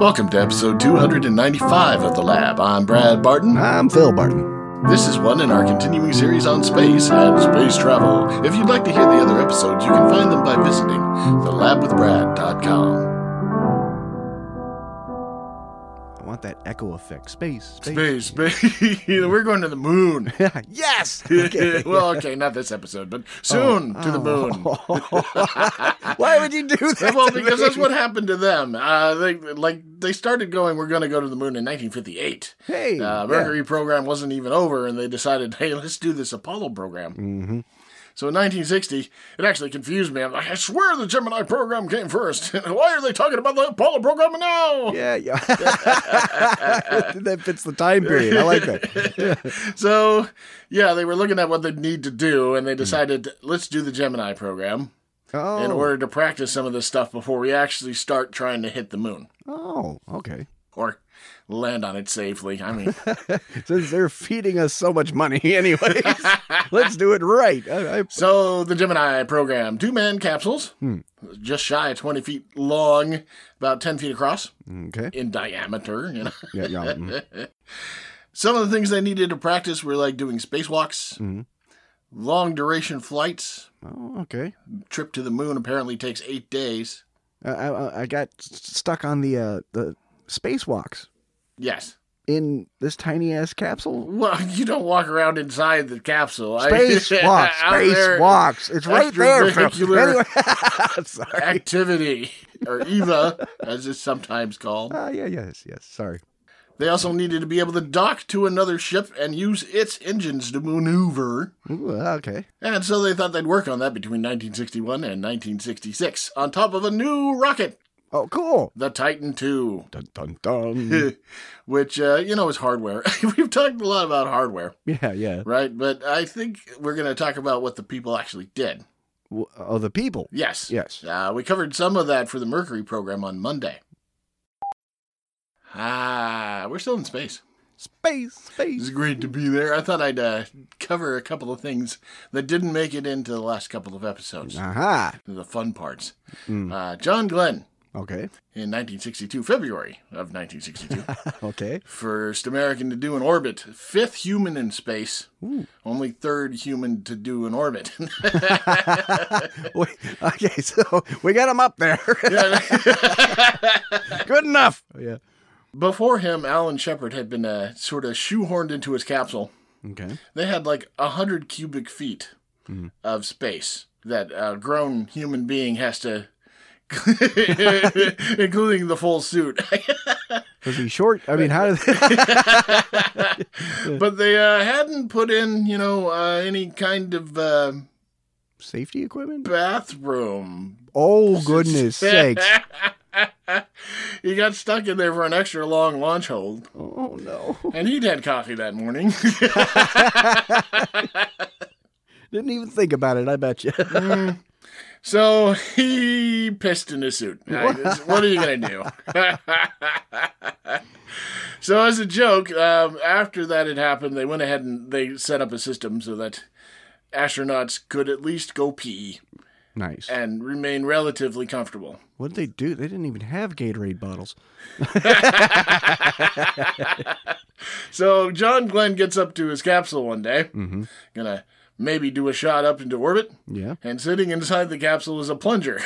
Welcome to episode 295 of The Lab. I'm Brad Barton. I'm Phil Barton. This is one in our continuing series on space and space travel. If you'd like to hear the other episodes, you can find them by visiting thelabwithbrad.com. I want that echo effect. Space. Space. We're going to the moon. Yes! Okay. Well, okay, not this episode, but soon to the moon. Why would you do that? Well, because that's what happened to them. They started going, we're going to go to the moon in 1958. Hey. Mercury program wasn't even over, and they decided, hey, let's do this Apollo program. Mm-hmm. So in 1960, it actually confused me. I'm like, I swear the Gemini program came first. Why are they talking about the Apollo program now? Yeah. That fits the time period. I like that. So, yeah, they were looking at what they'd need to do, and they decided, let's do the Gemini program in order to practice some of this stuff before we actually start trying to hit the moon. Oh, okay. Or land on it safely. I mean, Since they're feeding us so much money anyways, let's do it right. So the Gemini program, 2-man capsules, just shy of 20 feet long, about 10 feet across in diameter. You know? Yeah. Some of the things they needed to practice were like doing spacewalks, long duration flights. Oh, okay. Trip to the moon apparently takes 8 days. I got stuck on the spacewalks. Yes. In this tiny ass capsule? Well, you don't walk around inside the capsule. Spacewalks. It's right there. Anyway. Sorry. Activity, or EVA, as it's sometimes called. Yes. Sorry. They also needed to be able to dock to another ship and use its engines to maneuver. Ooh, okay. And so they thought they'd work on that between 1961 and 1966 on top of a new rocket. Oh, cool. The Titan II. Dun, dun, dun. Which, is hardware. We've talked a lot about hardware. Yeah. Right? But I think we're going to talk about what the people actually did. Oh, the people? Yes. Yes. We covered some of that for the Mercury program on Monday. We're still in space. Space. It's great to be there. I thought I'd cover a couple of things that didn't make it into the last couple of episodes. Aha. The fun parts. John Glenn. Okay. In 1962, February of 1962. Okay. First American to do an orbit. 5th human in space. Ooh. Only 3rd human to do an orbit. Okay, so we got him up there. Good enough. Yeah. Before him, Alan Shepard had been sort of shoehorned into his capsule. Okay. They had like 100 cubic feet of space that a grown human being has to... including the full suit. Was he short? I mean, how did But they hadn't put in, any kind of safety equipment? Bathroom. Oh, goodness sakes. He got stuck in there for an extra long launch hold. Oh, no. And he'd had coffee that morning. Didn't even think about it, I bet you. So he pissed in his suit. What are you going to do? So as a joke, after that had happened, they went ahead and they set up a system so that astronauts could at least go pee. Nice. And remain relatively comfortable. What did they do? They didn't even have Gatorade bottles. So John Glenn gets up to his capsule one day. Gonna maybe do a shot up into orbit. Yeah. And sitting inside the capsule is a plunger.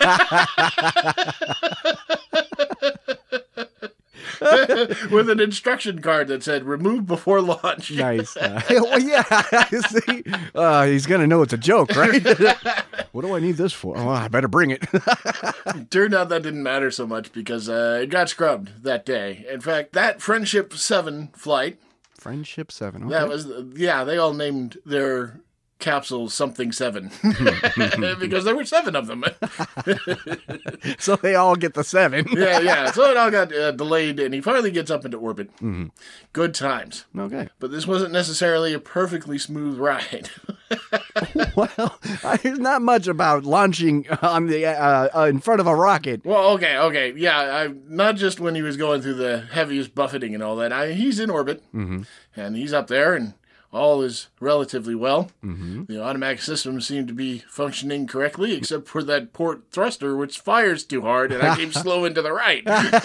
With an instruction card that said, remove before launch. Nice. Well, yeah. See? He's going to know it's a joke, right? What do I need this for? Oh, I better bring it. Turned out that didn't matter so much because it got scrubbed that day. In fact, that Friendship 7 flight. Friendship 7, okay. That was, they all named their capsule something 7 because there were 7 of them. So they all get the 7. Yeah. So it all got delayed, and he finally gets up into orbit. Good times. Okay. But this wasn't necessarily a perfectly smooth ride. Well, there's not much about launching on the in front of a rocket. Well, okay. Yeah, not just when he was going through the heaviest buffeting and all that. He's in orbit, and he's up there, and all is relatively well. The automatic systems seem to be functioning correctly, except for that port thruster, which fires too hard, and I keep slowing to the right.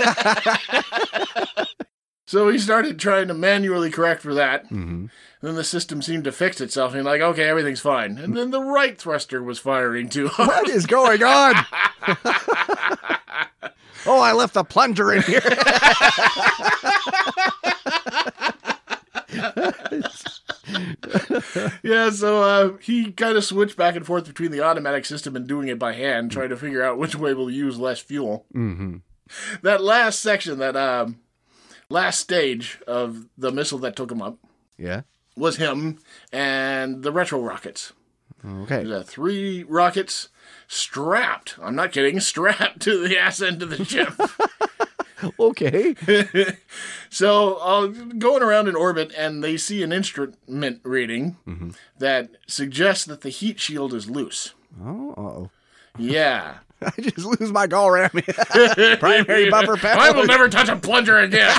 So he started trying to manually correct for that. Then the system seemed to fix itself, and like, okay, everything's fine. And then the right thruster was firing too hard. What is going on? Oh, I left the plunger in here. Yeah, so he kind of switched back and forth between the automatic system and doing it by hand, trying to figure out which way will use less fuel. That last section, that last stage of the missile that took him up, was him and the retro rockets. Okay. There's 3 rockets strapped, I'm not kidding, strapped to the ass end of the ship. Okay. So going around in orbit, and they see an instrument reading that suggests that the heat shield is loose. Oh. Yeah. I just lose my gall ram. Primary buffer power. I will never touch a plunger again.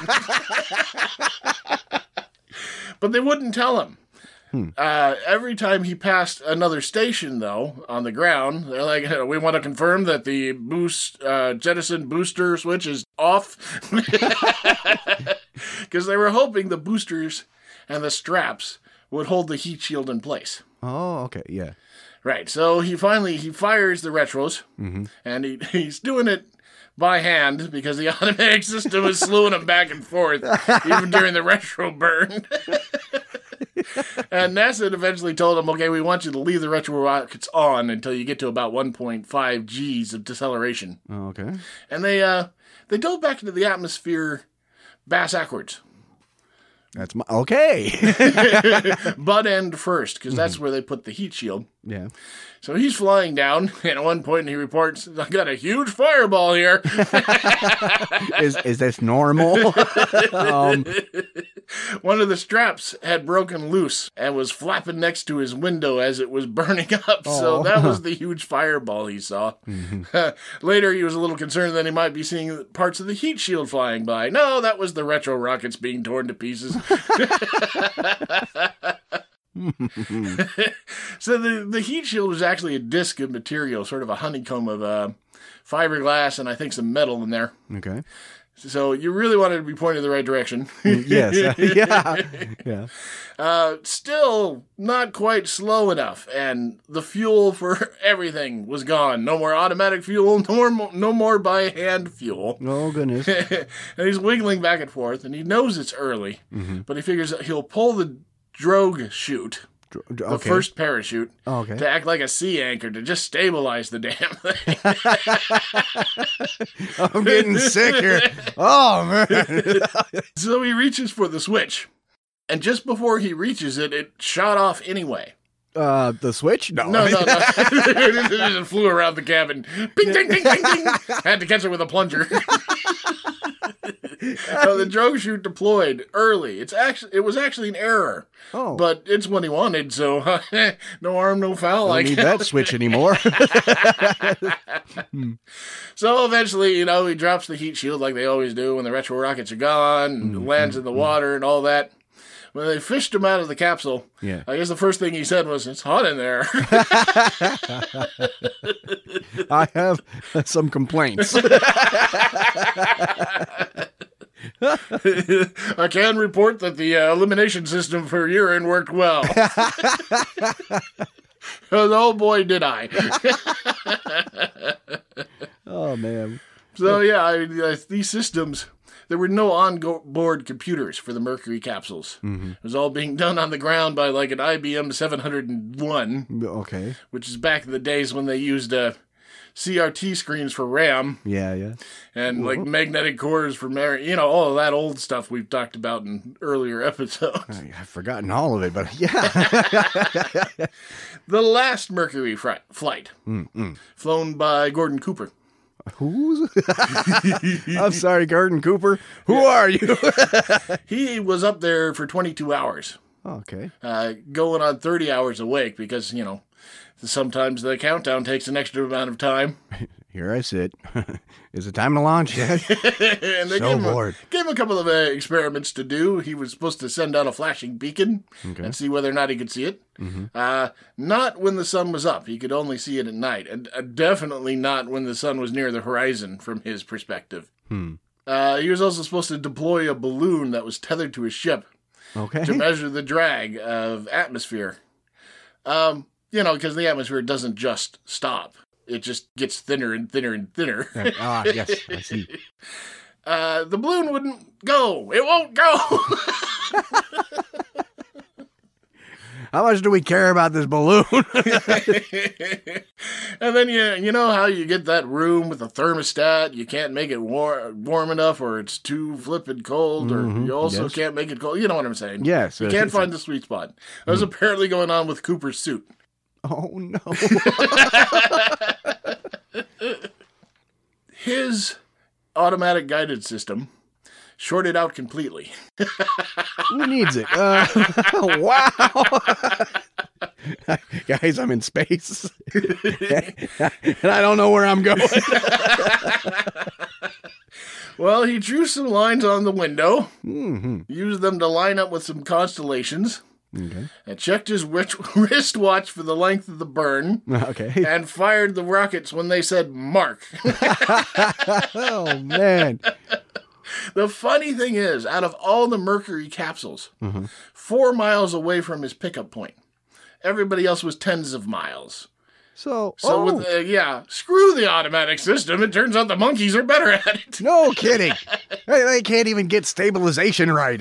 But they wouldn't tell him. Every time he passed another station, though, on the ground, they're like, we want to confirm that the jettison booster switch is off. Because they were hoping the boosters and the straps would hold the heat shield in place. Oh, okay, yeah. Right, so he fires the retros, and he's doing it by hand because the automatic system is slewing him back and forth, even during the retro burn. And NASA eventually told him, okay, we want you to leave the retro rockets on until you get to about 1.5 Gs of deceleration. Oh, okay. And they dove back into the atmosphere bass-ackwards. That's okay. Butt end first, because that's where they put the heat shield. Yeah. So he's flying down, and at one point he reports, I got a huge fireball here. Is this normal? One of the straps had broken loose and was flapping next to his window as it was burning up. So that was the huge fireball he saw. Later, he was a little concerned that he might be seeing parts of the heat shield flying by. No, that was the retro rockets being torn to pieces. So the heat shield was actually a disc of material, sort of a honeycomb of fiberglass and I think some metal in there. Okay. So you really wanted to be pointing in the right direction. Yes. Yeah. Still not quite slow enough, and the fuel for everything was gone. No more automatic fuel, no more by hand fuel. Oh, goodness. And he's wiggling back and forth, and he knows it's early, but he figures that he'll pull the drogue chute, the first parachute, to act like a sea anchor to just stabilize the damn thing. I'm getting sick here. Oh, man. So he reaches for the switch, and just before he reaches it, it shot off anyway. The switch? No. No. It just flew around the cabin. Bing, ding, ding, ding, ding. Had to catch it with a plunger. So the drogue chute deployed early. It was actually an error. Oh. But it's what he wanted, so no harm, no foul. I don't need that switch anymore. So eventually, he drops the heat shield like they always do when the retro rockets are gone, and lands in the water and all that. When they fished him out of the capsule, I guess the first thing he said was, "It's hot in there." I have some complaints. I can report that the elimination system for urine worked well. Oh boy, did I. Oh, man. So these systems, there were no on-board computers for the Mercury capsules. It was all being done on the ground by like an IBM 701. Okay. Which is back in the days when they used CRT screens for RAM. Yeah. And like magnetic cores for all of that old stuff we've talked about in earlier episodes. I've forgotten all of it, but yeah. The last Mercury flight, flown by Gordon Cooper. Who's? I'm sorry, Gordon Cooper. Who are you? He was up there for 22 hours. Okay. Going on 30 hours awake because, sometimes the countdown takes an extra amount of time. here I sit. Is it time to launch yet? And they So bored. gave him a couple of experiments to do. He was supposed to send out a flashing beacon and see whether or not he could see it. Not when the sun was up. He could only see it at night. And definitely not when the sun was near the horizon from his perspective. He was also supposed to deploy a balloon that was tethered to his ship to measure the drag of atmosphere. Because the atmosphere doesn't just stop. It just gets thinner and thinner and thinner. Yes, I see. The balloon wouldn't go. It won't go. How much do we care about this balloon? And then you know how you get that room with a thermostat. You can't make it warm enough, or it's too flippin' cold, or you also can't make it cold. You know what I'm saying? Yes. You can't find the sweet spot. That was apparently going on with Cooper's suit. Oh, no. His automatic guided system shorted out completely. Who needs it? Wow. Guys, I'm in space. And I don't know where I'm going. Well, he drew some lines on the window, used them to line up with some constellations, and checked his wristwatch for the length of the burn, and fired the rockets when they said mark. Oh, man. The funny thing is, out of all the Mercury capsules, 4 miles away from his pickup point, everybody else was tens of miles. So with screw the automatic system. It turns out the monkeys are better at it. No kidding. They can't even get stabilization right.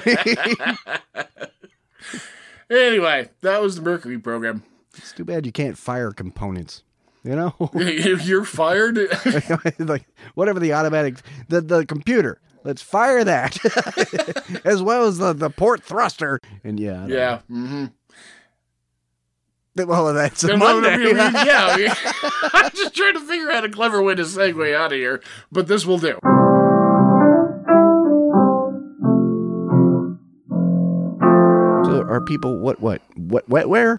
Anyway, that was the Mercury program. It's too bad you can't fire components. You know? If you're fired. Like, whatever the automatic, the computer. Let's fire that. As well as the port thruster. And yeah. Mm-hmm. Well, that's a Monday. I'm just trying to figure out a clever way to segue out of here, but this will do. So are people what wetware?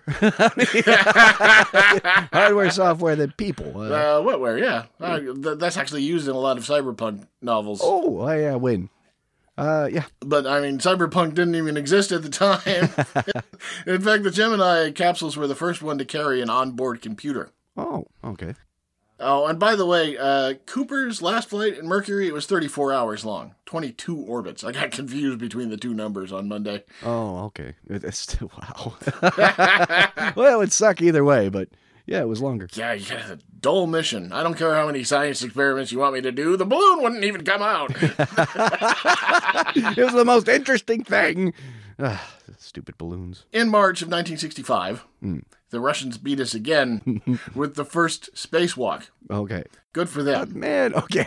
Hardware, software, than people. Wetware, yeah. That's actually used in a lot of cyberpunk novels. Oh, yeah, when? Yeah. But, I mean, cyberpunk didn't even exist at the time. In fact, the Gemini capsules were the first one to carry an onboard computer. Oh, okay. Oh, and by the way, Cooper's last flight in Mercury, it was 34 hours long. 22 orbits. I got confused between the two numbers on Monday. Oh, okay. It's still, wow. Well, it would suck either way, but yeah, it was longer. Yeah, you got a dull mission. I don't care how many science experiments you want me to do. The balloon wouldn't even come out. It was the most interesting thing. Stupid balloons. In March of 1965, the Russians beat us again with the first spacewalk. Okay. Good for them. Man, okay.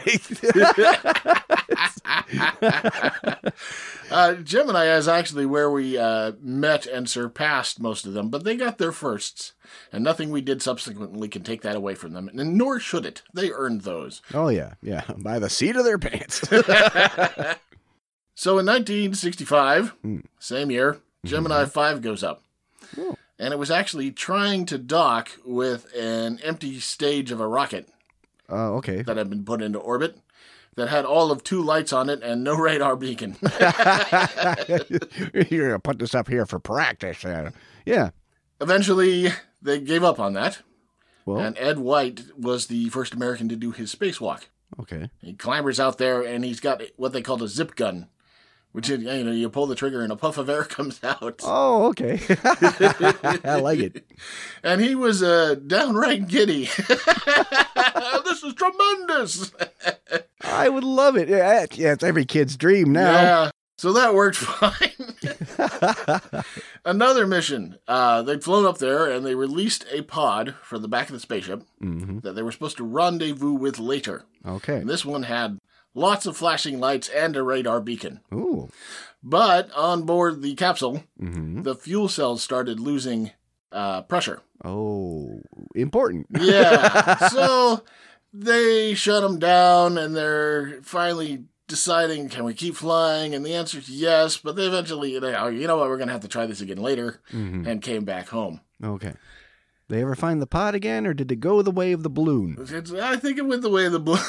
Gemini is actually where we met and surpassed most of them, but they got their firsts, and nothing we did subsequently can take that away from them, and nor should it. They earned those. Oh, yeah, by the seat of their pants. So in 1965, same year, Gemini 5 goes up. Oh. And it was actually trying to dock with an empty stage of a rocket. Okay. That had been put into orbit, that had all of 2 lights on it and no radar beacon. You're going to put this up here for practice. Yeah. Eventually, they gave up on that. Well, and Ed White was the first American to do his spacewalk. Okay. He clambers out there, and he's got what they called a zip gun, which is, you pull the trigger and a puff of air comes out. Oh, okay. I like it. And he was downright giddy. This is tremendous. I would love it. Yeah, it's every kid's dream now. Yeah, so that worked fine. Another mission. They'd flown up there, and they released a pod for the back of the spaceship that they were supposed to rendezvous with later. Okay. And this one had lots of flashing lights and a radar beacon. Ooh. But on board the capsule, the fuel cells started losing pressure. Oh, important. Yeah. So they shut them down, and they're finally deciding, can we keep flying? And the answer is yes, but they eventually, you know what, we're going to have to try this again later, and came back home. Okay. They ever find the pod again, or did it go the way of the balloon? I think it went the way of the balloon.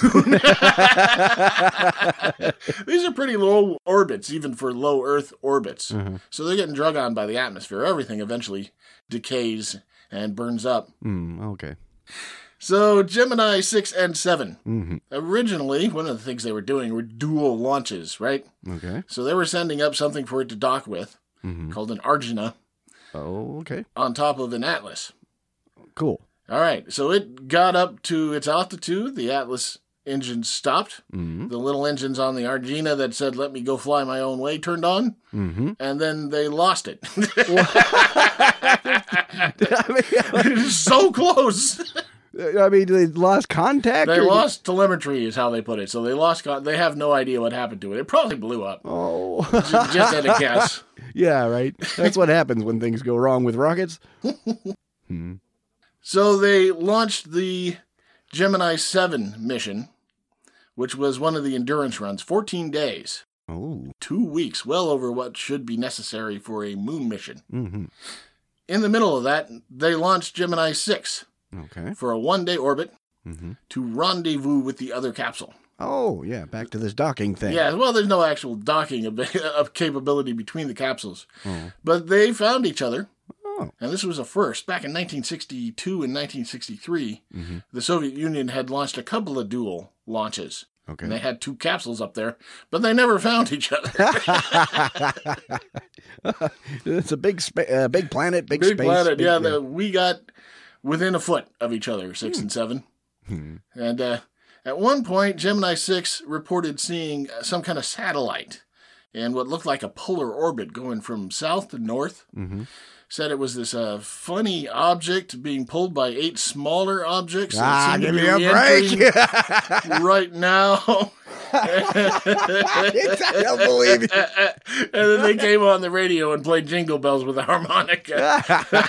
These are pretty low orbits, even for low Earth orbits. So they're getting drug on by the atmosphere. Everything eventually decays and burns up. Okay. So Gemini 6 and 7. Originally, one of the things they were doing were dual launches, right? Okay. So they were sending up something for it to dock with, called an Arjuna, Oh, okay. on top of an Atlas. Cool. All right, so it got up to its altitude. The Atlas engine stopped. The little engines on the Arjuna that said, let me go fly my own way, turned on. And then they lost it. So close. I mean, they lost contact? They lost telemetry is how they put it. So they lost. They have no idea what happened to it. It probably blew up. Oh. Just at a guess. Yeah, right. That's what happens when things go wrong with rockets. So they launched the Gemini 7 mission, which was one of the endurance runs, 14 days. Oh. 2 weeks, well over what should be necessary for a moon mission. In the middle of that, they launched Gemini 6 Okay. for a 1-day orbit to rendezvous with the other capsule. Oh, yeah, back to this docking thing. Yeah, well, there's no actual docking of capability between the capsules. But they found each other. And this was a first. Back in 1962 and 1963, the Soviet Union had launched a couple of dual launches. Okay. And they had 2 capsules up there, but they never found each other. It's a big planet, big Big space. planet, yeah. We got within a foot of each other, 6 and 7. And at one point, Gemini 6 reported seeing some kind of satellite in what looked like a polar orbit going from south to north. Said it was this funny object being pulled by 8 smaller objects. Give me a break. Right now. I don't believe it. And then they came on the radio and played Jingle Bells with a harmonica.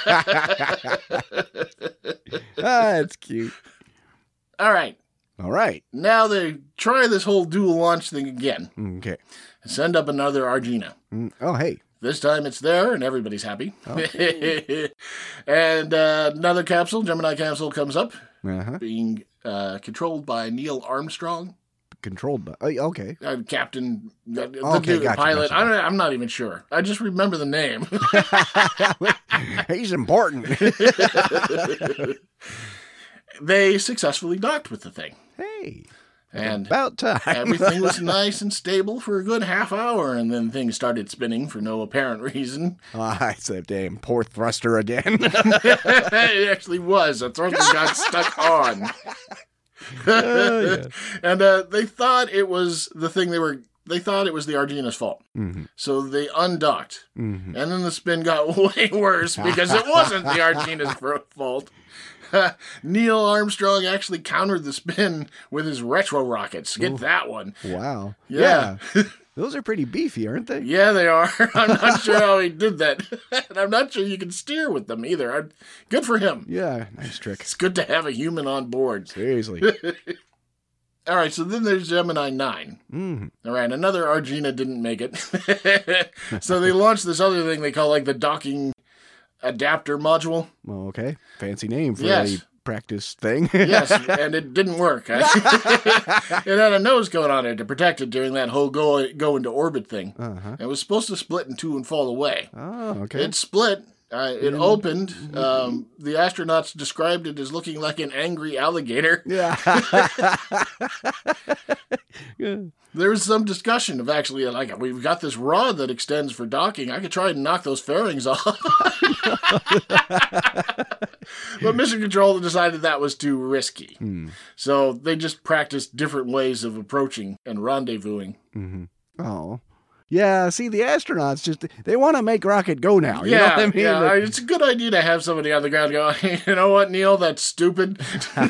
That's cute. All right. Now they try this whole dual launch thing again. Okay. Send up another Arjuna. Oh, hey. This time it's there and everybody's happy. Okay. And another capsule, Gemini capsule, comes up, being controlled by Neil Armstrong. Controlled by... Okay. Captain, the Gotcha, pilot. gotcha. I'm not even sure. I just remember the name. He's important. They successfully docked with the thing. Hey. And about time. Everything was nice and stable for a good half hour, and then things started spinning for no apparent reason. It's that damn poor thruster again. It actually was. A thruster got stuck on. And they thought it was the thing they thought it was the Arjuna's fault. So they undocked. And then the spin got way worse because it wasn't the Arjuna's fault. Neil Armstrong actually countered the spin with his retro rockets. Get that one. Wow. Yeah. Those are pretty beefy, aren't they? Yeah, they are. I'm not sure how he did that. And I'm not sure you can steer with them either. Good for him. Yeah, nice trick. It's good to have a human on board. Seriously. All right, so then there's Gemini 9. All right, another Arjuna didn't make it. So they launched this other thing they call like the docking adapter module. Well, okay. Fancy name for a practice thing. Yes, and it didn't work. It had a nose cone on it to protect it during that whole go into orbit thing. It was supposed to split in 2 and fall away. Oh, okay. It split. It opened. The astronauts described it as looking like an angry alligator. Yeah. There was some discussion of actually, like, we've got this rod that extends for docking. I could try and knock those fairings off. But Mission Control decided that was too risky. So they just practiced different ways of approaching and rendezvousing. Oh. Yeah, see, the astronauts they want to make rocket go now. You know what I mean? Yeah, it's a good idea to have somebody on the ground go, you know what, Neil, that's stupid.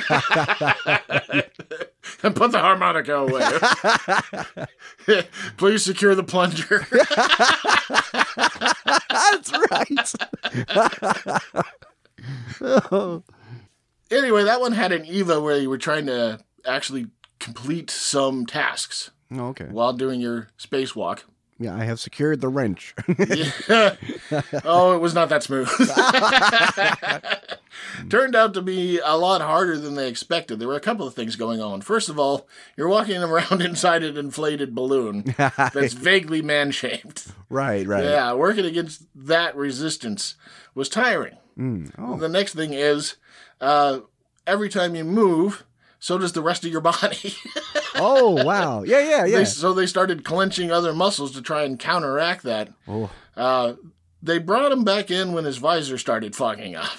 And put the harmonica away. Please secure the plunger. That's right. Anyway, that one had an EVA where you were trying to actually complete some tasks. Okay. While doing your spacewalk. Yeah, I have secured the wrench. Oh, it was not that smooth. Turned out to be a lot harder than they expected. There were a couple of things going on. First of all, you're walking around inside an inflated balloon that's vaguely man-shaped. Right. Yeah, working against that resistance was tiring. The next thing is, every time you move, so does the rest of your body. Oh, wow. Yeah. So they started clenching other muscles to try and counteract that. Oh. They brought him back in when his visor started fogging up.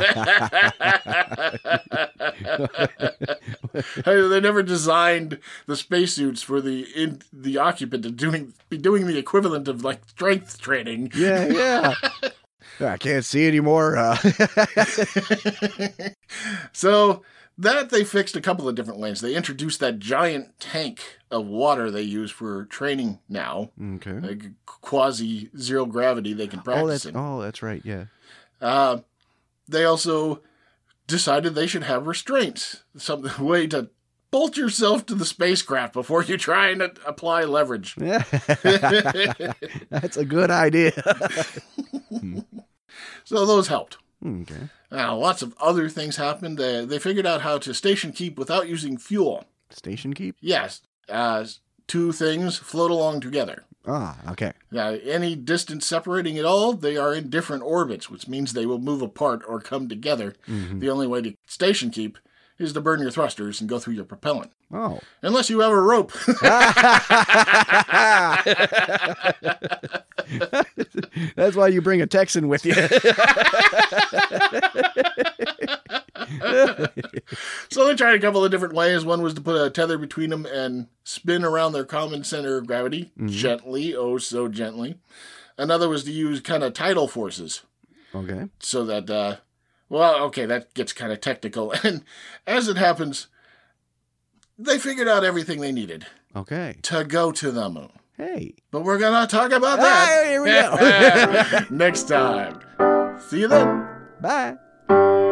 They never designed the spacesuits for the occupant to be doing the equivalent of like strength training. Yeah. I can't see anymore. So that they fixed a couple of different ways. They introduced that giant tank of water they use for training now. Okay. Like quasi zero gravity they can practice in. Oh, that's right. Yeah. They also decided they should have restraints. Some way to bolt yourself to the spacecraft before you try and apply leverage. Yeah. That's a good idea. So those helped. Okay. Now, lots of other things happened. They figured out how to station keep without using fuel. Station keep? Yes. Two things float along together. Ah, okay. Now, any distance separating at all, they are in different orbits, which means they will move apart or come together. Mm-hmm. The only way to station keep is to burn your thrusters and go through your propellant. Oh. Unless you have a rope. That's why you bring a Texan with you. So they tried a couple of different ways. One was to put a tether between them and spin around their common center of gravity, gently, oh so gently. Another was to use kind of tidal forces. Okay. So that, that gets kind of technical. And as it happens, they figured out everything they needed. Okay. To go to the moon. Hey. But we're going to talk about that. Here we go. Next time. See you then. Bye.